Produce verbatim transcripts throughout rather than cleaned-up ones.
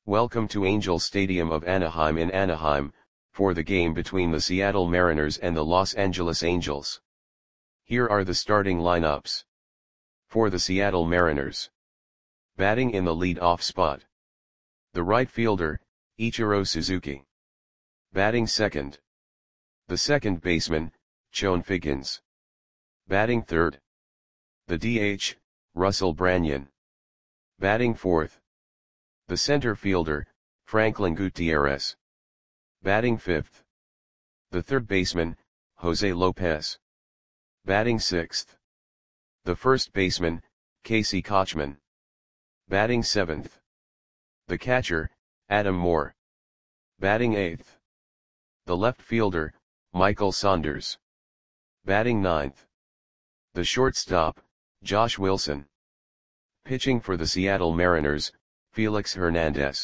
Welcome to Angel Stadium of Anaheim in Anaheim, for the game between the Seattle Mariners and the Los Angeles Angels. Here are the starting lineups. For the Seattle Mariners. Batting in the lead-off spot. The right fielder, Ichiro Suzuki. Batting second. The second baseman, Chone Figgins. Batting third. The D H, Russell Branyan. Batting fourth. The center fielder, Franklin Gutierrez. Batting fifth. The third baseman, Jose Lopez. Batting sixth. The first baseman, Casey Kotchman. Batting seventh. The catcher, Adam Moore. Batting eighth. The left fielder, Michael Saunders. Batting ninth. The shortstop, Josh Wilson. Pitching for the Seattle Mariners, Felix Hernandez.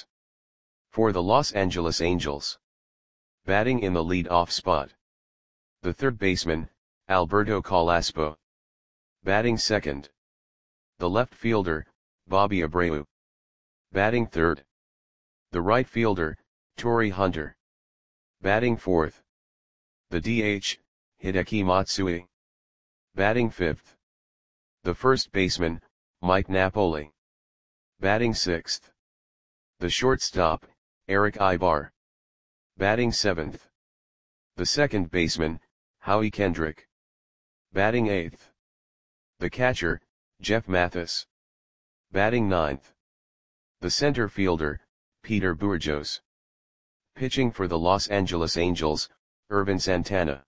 For the Los Angeles Angels. Batting in the lead-off spot. The third baseman, Alberto Carrasco. Batting second. The left fielder, Bobby Abreu. Batting third. The right fielder, Torii Hunter. Batting fourth. The D H, Hideki Matsui. Batting fifth. The first baseman, Mike Napoli. Batting sixth. The shortstop, Eric Aybar. Batting seventh. The second baseman, Howie Kendrick. Batting eighth. The catcher, Jeff Mathis. Batting ninth. The center fielder, Peter Bourjos. Pitching for the Los Angeles Angels, Ervin Santana.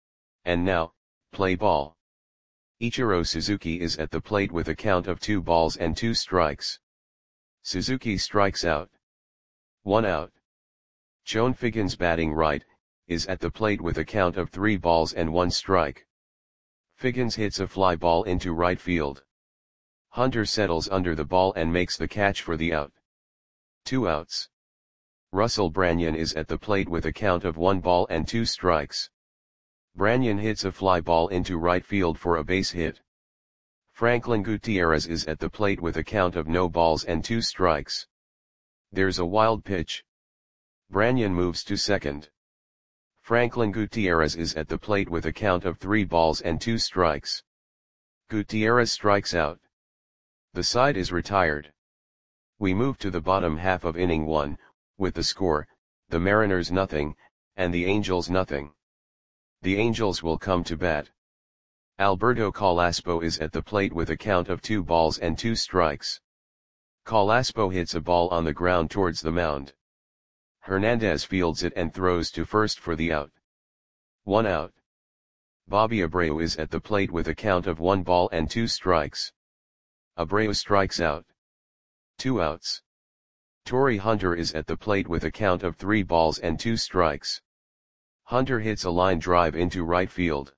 And now, play ball. Ichiro Suzuki is at the plate with a count of two balls and two strikes. Suzuki strikes out. One out. Chone Figgins batting right, is at the plate with a count of three balls and one strike. Figgins hits a fly ball into right field. Hunter settles under the ball and makes the catch for the out. Two outs. Russell Branyan is at the plate with a count of one ball and two strikes. Branyan hits a fly ball into right field for a base hit. Franklin Gutierrez is at the plate with a count of no balls and two strikes. There's a wild pitch. Branyan moves to second. Franklin Gutierrez is at the plate with a count of three balls and two strikes. Gutierrez strikes out. The side is retired. We move to the bottom half of inning one, with the score, the Mariners nothing, and the Angels nothing. The Angels will come to bat. Alberto Carrasco is at the plate with a count of two balls and two strikes. Carrasco hits a ball on the ground towards the mound. Hernandez fields it and throws to first for the out. One out. Bobby Abreu is at the plate with a count of one ball and two strikes. Abreu strikes out. Two outs. Torii Hunter is at the plate with a count of three balls and two strikes. Hunter hits a line drive into right field.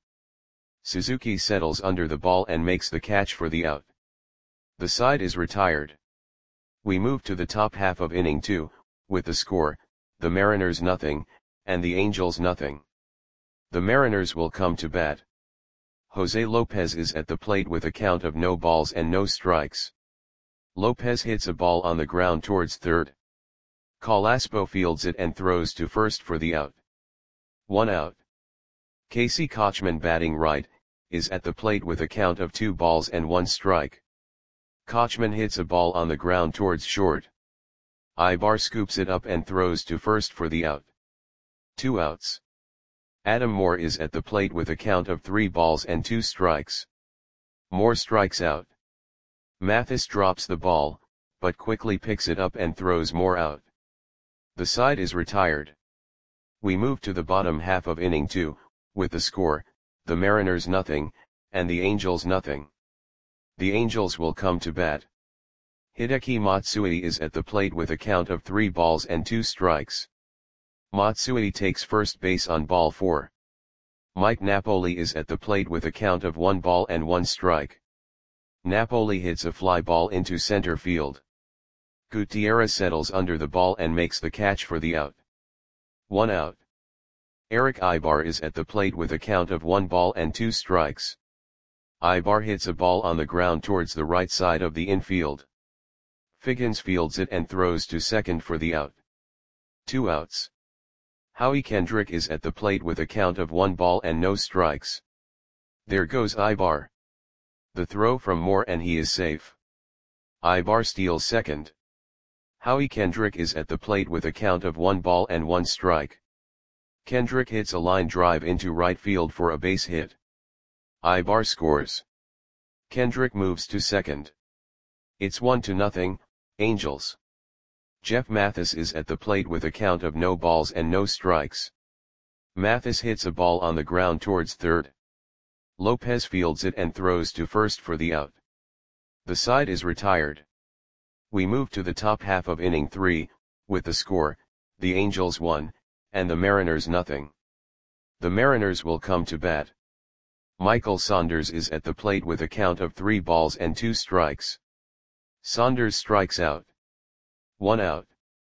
Suzuki settles under the ball and makes the catch for the out. The side is retired. We move to the top half of inning two, with the score, the Mariners nothing, and the Angels nothing. The Mariners will come to bat. Jose Lopez is at the plate with a count of no balls and no strikes. Lopez hits a ball on the ground towards third. Carrasco fields it and throws to first for the out. One out. Casey Kotchman batting right, is at the plate with a count of two balls and one strike. Kotchman hits a ball on the ground towards short. Aybar scoops it up and throws to first for the out. Two outs. Adam Moore is at the plate with a count of three balls and two strikes. Moore strikes out. Mathis drops the ball, but quickly picks it up and throws Moore out. The side is retired. We move to the bottom half of inning two, with the score, the Mariners nothing, and the Angels nothing. The Angels will come to bat. Hideki Matsui is at the plate with a count of three balls and two strikes. Matsui takes first base on ball four. Mike Napoli is at the plate with a count of one ball and one strike. Napoli hits a fly ball into center field. Gutierrez settles under the ball and makes the catch for the out. One out. Eric Aybar is at the plate with a count of one ball and two strikes. Aybar hits a ball on the ground towards the right side of the infield. Figgins fields it and throws to second for the out. Two outs. Howie Kendrick is at the plate with a count of one ball and no strikes. There goes Ibar. The throw from Moore and he is safe. Ibar steals second. Howie Kendrick is at the plate with a count of one ball and one strike. Kendrick hits a line drive into right field for a base hit. Ibar scores. Kendrick moves to second. It's one to nothing, Angels. Jeff Mathis is at the plate with a count of no balls and no strikes. Mathis hits a ball on the ground towards third. Lopez fields it and throws to first for the out. The side is retired. We move to the top half of inning three, with the score, the Angels one, and the Mariners nothing. The Mariners will come to bat. Michael Saunders is at the plate with a count of three balls and two strikes. Saunders strikes out. One out.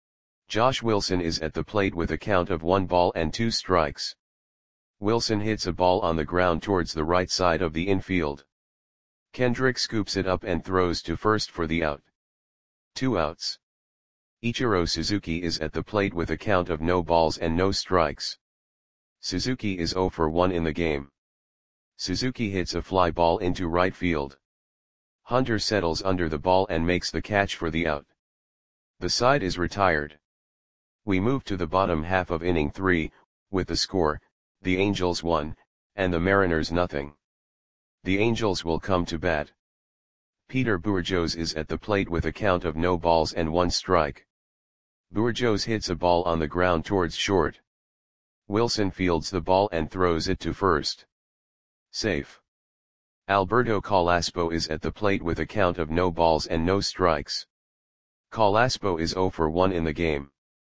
Josh Wilson is at the plate with a count of one ball and two strikes. Wilson hits a ball on the ground towards the right side of the infield. Kendrick scoops it up and throws to first for the out. Two outs. Ichiro Suzuki is at the plate with a count of no balls and no strikes. Suzuki is zero for one in the game. Suzuki hits a fly ball into right field. Hunter settles under the ball and makes the catch for the out. The side is retired. We move to the bottom half of inning three, with the score, the Angels one, and the Mariners nothing. The Angels will come to bat. Peter Bourjos is at the plate with a count of no balls and one strike. Bourjos hits a ball on the ground towards short. Wilson fields the ball and throws it to first. Safe. Alberto Calaspo is at the plate with a count of no balls and no strikes. Calaspo is zero for one in the game.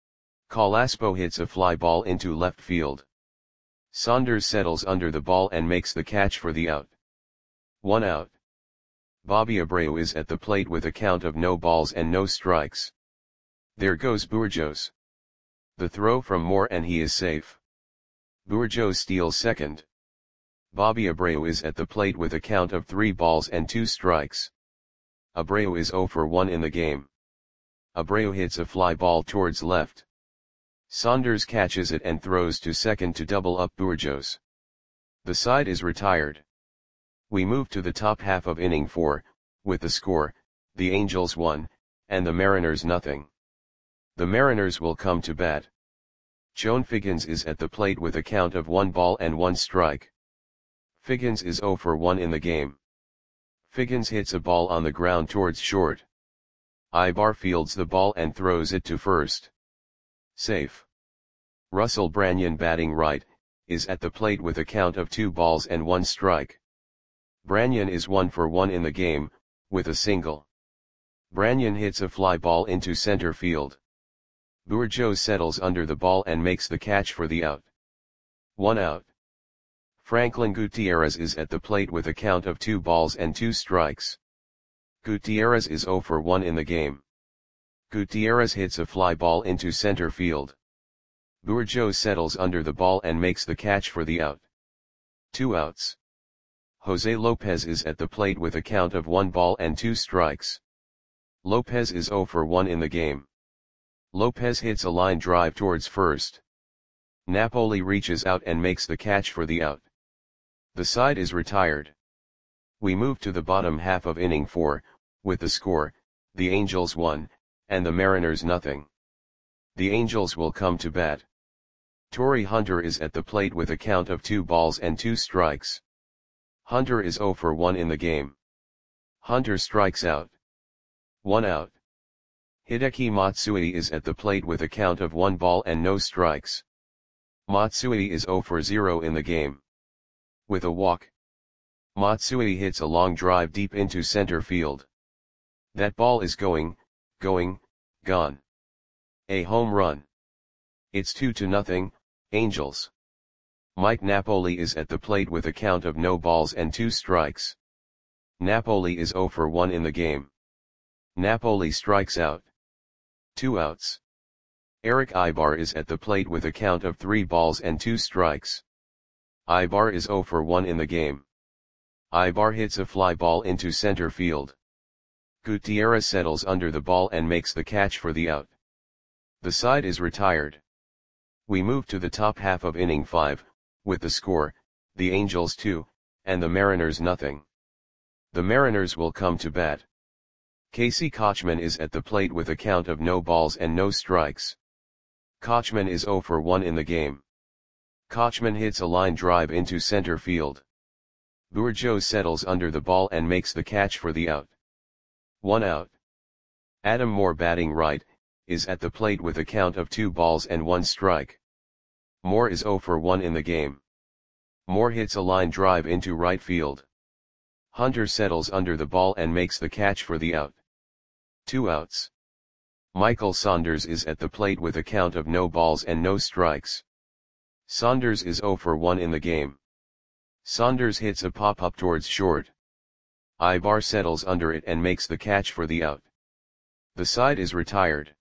Calaspo hits a fly ball into left field. Saunders settles under the ball and makes the catch for the out. One out. Bobby Abreu is at the plate with a count of no balls and no strikes. There goes Bourjos. The throw from Moore and he is safe. Bourjos steals second. Bobby Abreu is at the plate with a count of three balls and two strikes. Abreu is zero for one in the game. Abreu hits a fly ball towards left. Saunders catches it and throws to second to double up Bourjos. The side is retired. We move to the top half of inning four, with the score, the Angels one, and the Mariners nothing. The Mariners will come to bat. Joan Figgins is at the plate with a count of one ball and one strike. Figgins is zero for one in the game. Figgins hits a ball on the ground towards short. Ibar fields the ball and throws it to first. Safe. Russell Branyan, batting right, is at the plate with a count of two balls and one strike. Branyan is one for one in the game, with a single. Branyan hits a fly ball into center field. Bourjos settles under the ball and makes the catch for the out. One out. Franklin Gutierrez is at the plate with a count of two balls and two strikes. Gutierrez is zero for one in the game. Gutierrez hits a fly ball into center field. Bourjos settles under the ball and makes the catch for the out. Two outs. Jose Lopez is at the plate with a count of one ball and two strikes. Lopez is zero for one in the game. Lopez hits a line drive towards first. Napoli reaches out and makes the catch for the out. The side is retired. We move to the bottom half of inning four, with the score, the Angels one, and the Mariners nothing. The Angels will come to bat. Torrey Hunter is at the plate with a count of two balls and two strikes. Hunter is zero for one in the game. Hunter strikes out. One out. Hideki Matsui is at the plate with a count of one ball and no strikes. Matsui is zero for zero in the game. With a walk. Matsui hits a long drive deep into center field. That ball is going, going, gone. A home run. It's two to nothing, Angels. Mike Napoli is at the plate with a count of no balls and two strikes. Napoli is zero for one in the game. Napoli strikes out. Two outs. Eric Ibar is at the plate with a count of three balls and two strikes. Ibar is zero for one in the game. Ibar hits a fly ball into center field. Gutierrez settles under the ball and makes the catch for the out. The side is retired. We move to the top half of inning five, with the score, the Angels two, and the Mariners nothing. The Mariners will come to bat. Casey Kotchman is at the plate with a count of no balls and no strikes. Kotchman is oh for one in the game. Kotchman hits a line drive into center field. Bourgeau settles under the ball and makes the catch for the out. One out. Adam Moore, batting right, is at the plate with a count of two balls and one strike. Moore is oh for one in the game. Moore hits a line drive into right field. Hunter settles under the ball and makes the catch for the out. Two outs. Michael Saunders is at the plate with a count of no balls and no strikes. Saunders is oh for one in the game. Saunders hits a pop-up towards short. Ibar settles under it and makes the catch for the out. The side is retired.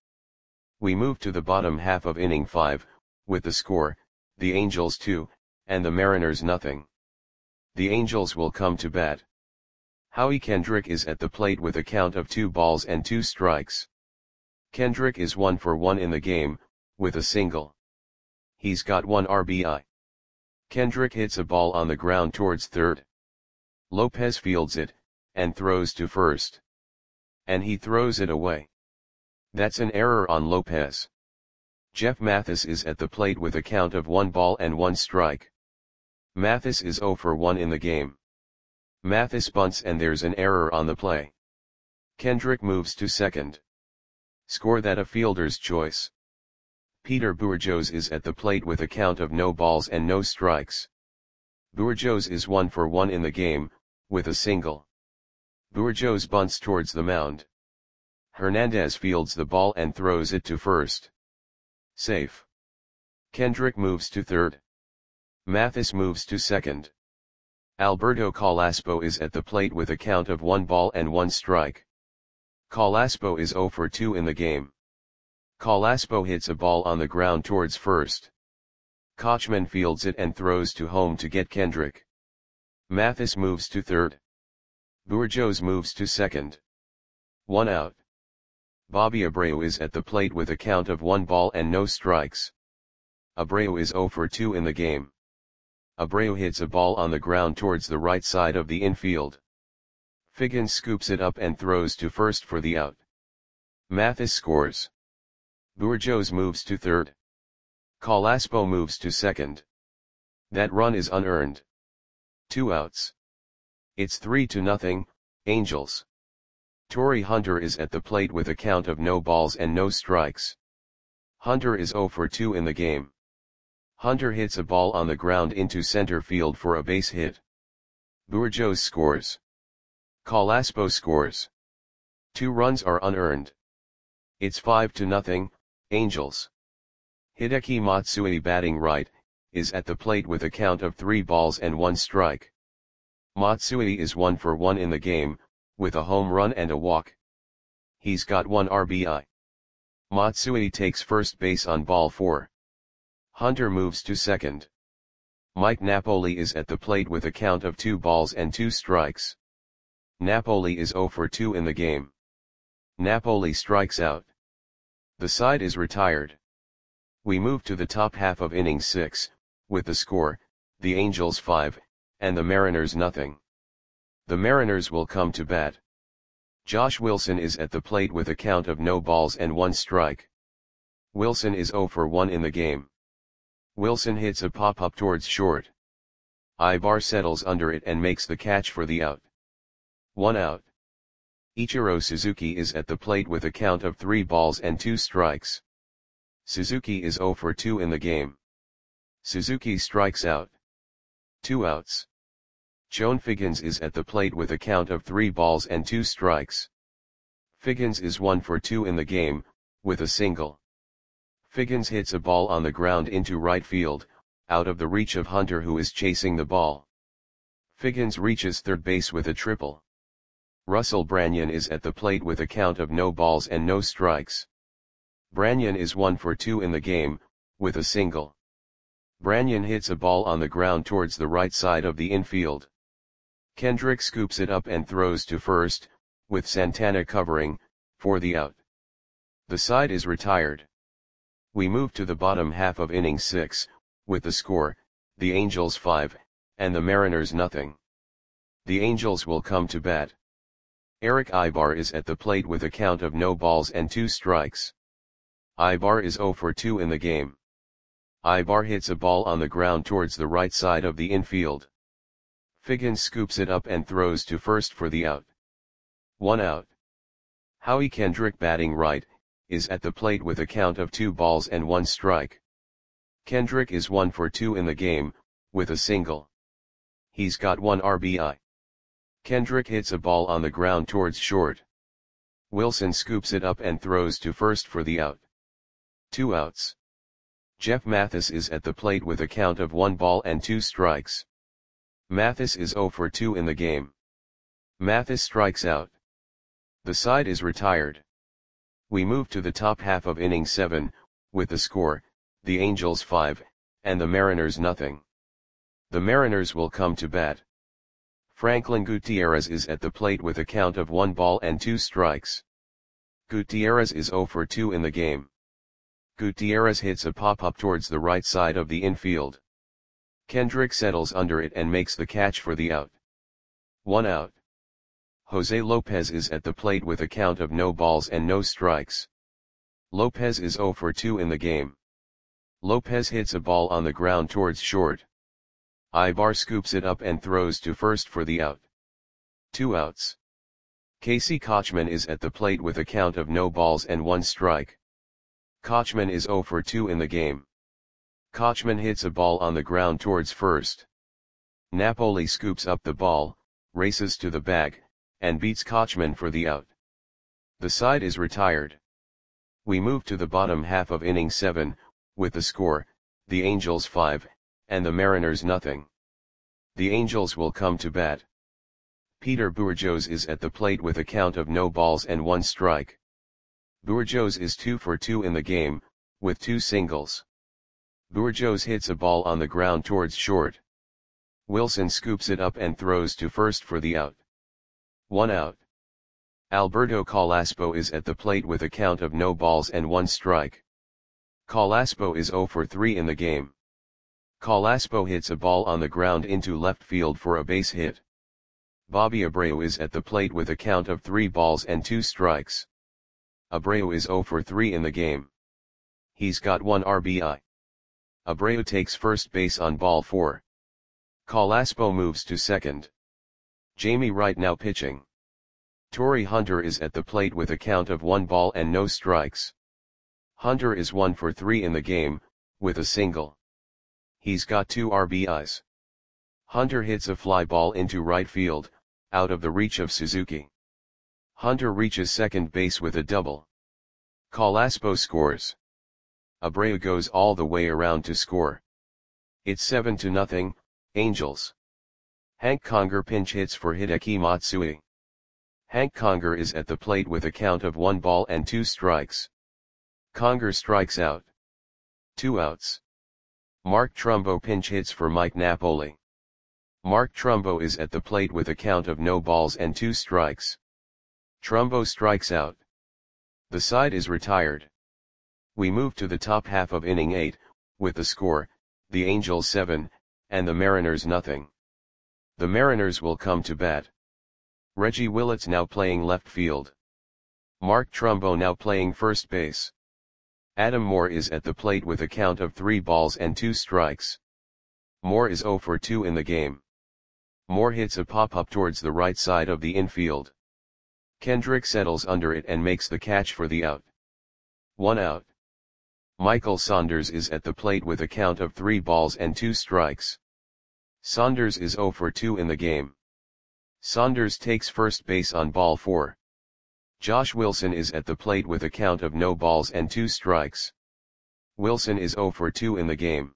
We move to the bottom half of inning five, with the score, the Angels two, and the Mariners nothing. The Angels will come to bat. Howie Kendrick is at the plate with a count of two balls and two strikes. Kendrick is one for one in the game, with a single. He's got one R B I. Kendrick hits a ball on the ground towards third. Lopez fields it, and throws to first. And he throws it away. That's an error on Lopez. Jeff Mathis is at the plate with a count of one ball and one strike. Mathis is oh for one in the game. Mathis bunts and there's an error on the play. Kendrick moves to second. Score that a fielder's choice. Peter Bourgeos is at the plate with a count of no balls and no strikes. Bourgeos is one for one in the game, with a single. Bourgeos bunts towards the mound. Hernandez fields the ball and throws it to first. Safe. Kendrick moves to third. Mathis moves to second. Alberto Calaspo is at the plate with a count of one ball and one strike. Calaspo is oh for two in the game. Calaspo hits a ball on the ground towards first. Kotchman fields it and throws to home to get Kendrick. Mathis moves to third. Bourgeos moves to second. One out. Bobby Abreu is at the plate with a count of one ball and no strikes. Abreu is oh for two in the game. Abreu hits a ball on the ground towards the right side of the infield. Figgins scoops it up and throws to first for the out. Mathis scores. Bourgeos moves to third. Calaspo moves to second. That run is unearned. Two outs. It's three to nothing, Angels. Torrey Hunter is at the plate with a count of no balls and no strikes. Hunter is oh for two in the game. Hunter hits a ball on the ground into center field for a base hit. Bourgeos scores. Calaspo scores. Two runs are unearned. It's five to nothing, Angels. Hideki Matsui, batting right, is at the plate with a count of three balls and one strike. Matsui is one for one in the game, with a home run and a walk. He's got one R B I. Matsui takes first base on ball four. Hunter moves to second. Mike Napoli is at the plate with a count of two balls and two strikes. Napoli is oh for two in the game. Napoli strikes out. The side is retired. We move to the top half of inning six, with the score, the Angels five, and the Mariners nothing. The Mariners will come to bat. Josh Wilson is at the plate with a count of no balls and one strike. Wilson is oh for one in the game. Wilson hits a pop-up towards short. Ibar settles under it and makes the catch for the out. One out. Ichiro Suzuki is at the plate with a count of three balls and two strikes. Suzuki is oh for two in the game. Suzuki strikes out. Two outs. Joan Figgins is at the plate with a count of three balls and two strikes. Figgins is one for two in the game, with a single. Figgins hits a ball on the ground into right field, out of the reach of Hunter, who is chasing the ball. Figgins reaches third base with a triple. Russell Branyan is at the plate with a count of no balls and no strikes. Branyan is one for two in the game, with a single. Branyan hits a ball on the ground towards the right side of the infield. Kendrick scoops it up and throws to first, with Santana covering, for the out. The side is retired. We move to the bottom half of inning six, with the score, the Angels five, and the Mariners nothing. The Angels will come to bat. Erick Aybar is at the plate with a count of no balls and two strikes. Aybar is zero for two in the game. Aybar hits a ball on the ground towards the right side of the infield. Figgins scoops it up and throws to first for the out. One out. Howie Kendrick, batting right, is at the plate with a count of two balls and one strike. Kendrick is one for two in the game, with a single. He's got one R B I. Kendrick hits a ball on the ground towards short. Wilson scoops it up and throws to first for the out. Two outs. Jeff Mathis is at the plate with a count of one ball and two strikes. Mathis is zero for two in the game. Mathis strikes out. The side is retired. We move to the top half of inning seven, with the score, the Angels five, and the Mariners nothing. The Mariners will come to bat. Franklin Gutierrez is at the plate with a count of one ball and two strikes. Gutierrez is zero for two in the game. Gutierrez hits a pop-up towards the right side of the infield. Kendrick settles under it and makes the catch for the out. One out. Jose Lopez is at the plate with a count of no balls and no strikes. Lopez is zero for two in the game. Lopez hits a ball on the ground towards short. Aybar scoops it up and throws to first for the out. Two outs. Casey Kotchman is at the plate with a count of no balls and one strike. Kotchman is zero for two in the game. Kotchman hits a ball on the ground towards first. Napoli scoops up the ball, races to the bag, and beats Kotchman for the out. The side is retired. We move to the bottom half of inning seven, with the score, the Angels five, and the Mariners nothing. The Angels will come to bat. Peter Bourjos is at the plate with a count of no balls and one strike. Bourjos is two for two in the game, with two singles. Bourjos hits a ball on the ground towards short. Wilson scoops it up and throws to first for the out. One out. Alberto Calaspo is at the plate with a count of no balls and one strike. Calaspo is zero for three in the game. Calaspo hits a ball on the ground into left field for a base hit. Bobby Abreu is at the plate with a count of three balls and two strikes. Abreu is zero for three in the game. He's got one R B I. Abreu takes first base on ball four. Calaspo moves to second. Jamie Wright now pitching. Torrey Hunter is at the plate with a count of one ball and no strikes. Hunter is one for three in the game, with a single. He's got two R B Is. Hunter hits a fly ball into right field, out of the reach of Suzuki. Hunter reaches second base with a double. Calaspo scores. Abreu goes all the way around to score. It's seven to nothing, Angels. Hank Conger pinch hits for Hideki Matsui. Hank Conger is at the plate with a count of one ball and two strikes. Conger strikes out. Two outs. Mark Trumbo pinch hits for Mike Napoli. Mark Trumbo is at the plate with a count of no balls and two strikes. Trumbo strikes out. The side is retired. We move to the top half of inning eight, with the score, the Angels seven, and the Mariners nothing. The Mariners will come to bat. Reggie Willits now playing left field. Mark Trumbo now playing first base. Adam Moore is at the plate with a count of three balls and two strikes. Moore is zero for two in the game. Moore hits a pop-up towards the right side of the infield. Kendrick settles under it and makes the catch for the out. One out. Michael Saunders is at the plate with a count of three balls and two strikes. Saunders is zero for two in the game. Saunders takes first base on ball four. Josh Wilson is at the plate with a count of no balls and two strikes. Wilson is zero for two in the game.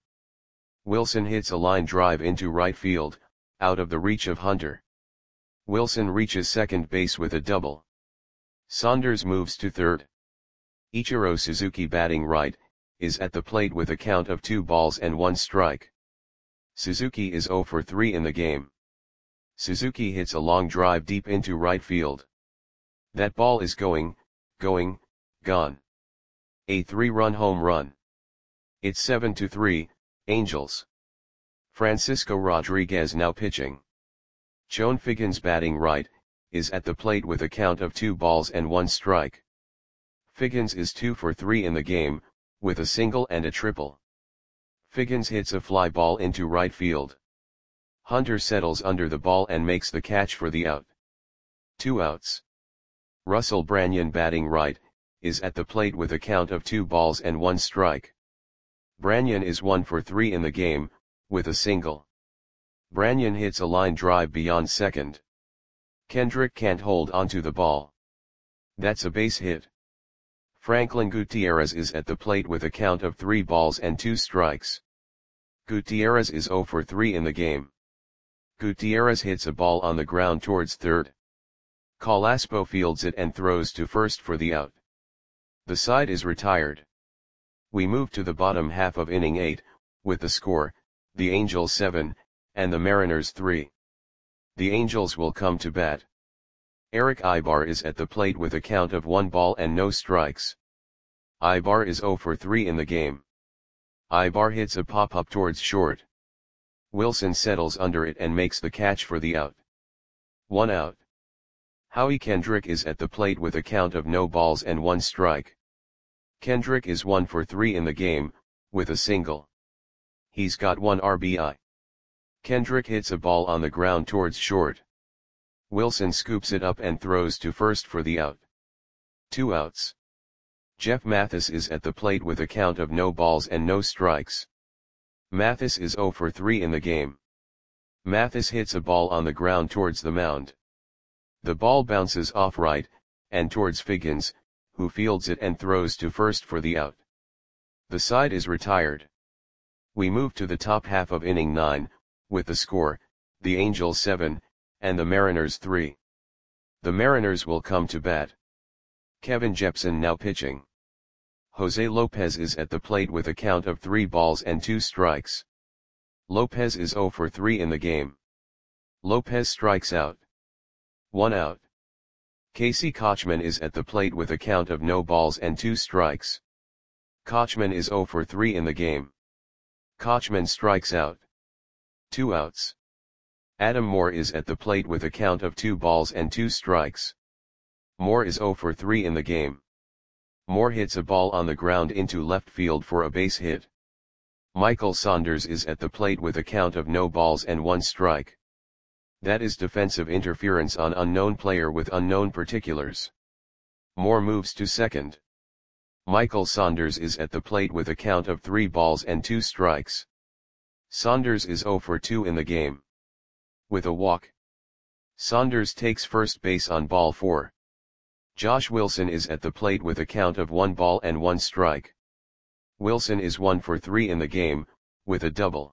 Wilson hits a line drive into right field, out of the reach of Hunter. Wilson reaches second base with a double. Saunders moves to third. Ichiro Suzuki, batting right, is at the plate with a count of two balls and one strike. Suzuki is zero for three in the game. Suzuki hits a long drive deep into right field. That ball is going, going, gone. A three-run home run. It's seven to three, Angels. Francisco Rodriguez now pitching. Chone Figgins batting right, is at the plate with a count of two balls and one strike. Figgins is two for three in the game, with a single and a triple. Figgins hits a fly ball into right field. Hunter settles under the ball and makes the catch for the out. Two outs. Russell Branyan batting right, is at the plate with a count of two balls and one strike. Branyan is one for three in the game, with a single. Branyan hits a line drive beyond second. Kendrick can't hold onto the ball. That's a base hit. Franklin Gutierrez is at the plate with a count of three balls and two strikes. Gutierrez is zero for three in the game. Gutierrez hits a ball on the ground towards third. Calaspo fields it and throws to first for the out. The side is retired. We move to the bottom half of inning eight, with the score, the Angels seven, and the Mariners three. The Angels will come to bat. Eric Ibar is at the plate with a count of one ball and no strikes. Ibar is zero for three in the game. Ibar hits a pop-up towards short. Wilson settles under it and makes the catch for the out. One out. Howie Kendrick is at the plate with a count of no balls and one strike. Kendrick is one for three in the game, with a single. He's got one R B I. Kendrick hits a ball on the ground towards short. Wilson scoops it up and throws to first for the out. Two outs. Jeff Mathis is at the plate with a count of no balls and no strikes. Mathis is zero for three in the game. Mathis hits a ball on the ground towards the mound. The ball bounces off right, and towards Figgins, who fields it and throws to first for the out. The side is retired. We move to the top half of inning nine, with the score, the Angels seven, and the Mariners three. The Mariners will come to bat. Kevin Jepson now pitching. Jose Lopez is at the plate with a count of three balls and two strikes. Lopez is zero for three in the game. Lopez strikes out. One out. Casey Kochman is at the plate with a count of no balls and two strikes. Kochman is zero for three in the game. Kochman strikes out. Two outs. Adam Moore is at the plate with a count of two balls and two strikes. Moore is zero for three in the game. Moore hits a ball on the ground into left field for a base hit. Michael Saunders is at the plate with a count of no balls and one strike. That is defensive interference on unknown player with unknown particulars. Moore moves to second. Michael Saunders is at the plate with a count of three balls and two strikes. Saunders is zero for two in the game. With a walk. Saunders takes first base on ball four. Josh Wilson is at the plate with a count of one ball and one strike. Wilson is one for three in the game, with a double.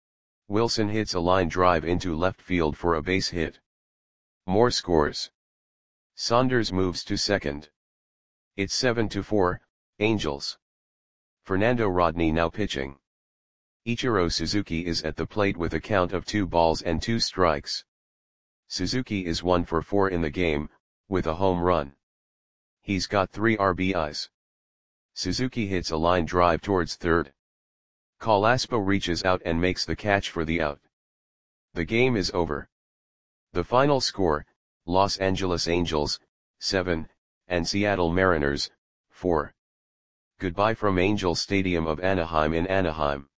Wilson hits a line drive into left field for a base hit. Moore scores. Saunders moves to second. It's seven to four, Angels. Fernando Rodney now pitching. Ichiro Suzuki is at the plate with a count of two balls and two strikes. Suzuki is one for four in the game, with a home run. He's got three R B Is. Suzuki hits a line drive towards third. Calaspo reaches out and makes the catch for the out. The game is over. The final score, Los Angeles Angels, seven, and Seattle Mariners, four. Goodbye from Angel Stadium of Anaheim in Anaheim.